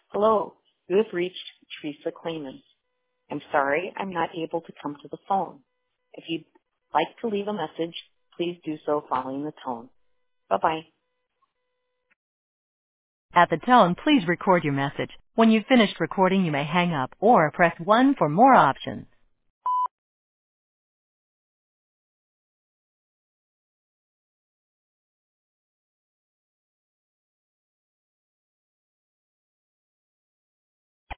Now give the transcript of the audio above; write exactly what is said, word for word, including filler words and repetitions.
Hello, you have reached Teresa Clayman. I'm sorry I'm not able to come to the phone. If you'd like to leave a message, please do so following the tone. Bye-bye. At the tone, please record your message. When you've finished recording, you may hang up or press one for more options.